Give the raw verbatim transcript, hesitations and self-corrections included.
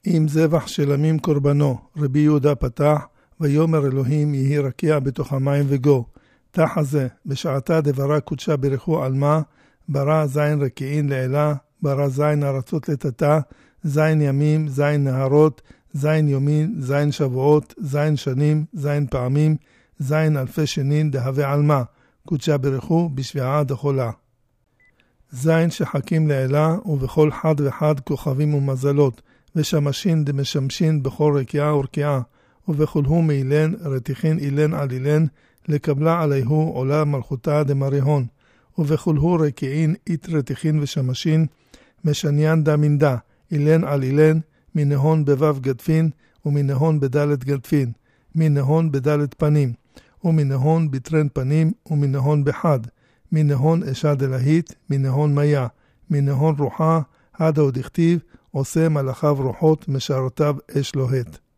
עם זבח של עמים קורבנו, רבי יהודה פתח, ויאמר אלוהים יהי רקיע בתוך המים וגו. תחה זה, בשעתה דברה קודשה ברכו על מה, ברא זין רקיעין לעילה, ברא זין ארצות לטאטא, זין ימים, זין נהרות, זין יומין, זין שבועות, זין שנים, זין פעמים, זין אלפי שנין דהווה על מה, קודשה ברכו בשביעה דחולה. זין שחקים לעילה, ובכל חד וחד כוכבים ומזלות, ושמשין דמשמשין בכל רקיעה ורקיעה, ובכלהו מאילן רתיחין אילן על אילן, לקבלה עליהו עולה מלכותה דמריהון, ובכלהו רקיעין אית רתיחין ושמשין, משניין דה מנדה, אילן על אילן, מנהון בבב גדפין, ומנהון בדלת גדפין, מנהון בדלת פנים, ומנהון בטרן פנים, ומנהון בחד, מנהון אשד אלהית, מנהון מיה, מנהון רוחה, עד עוד הכתיב, עושה מלאכיו רוחות, משרתיו אש לוהט.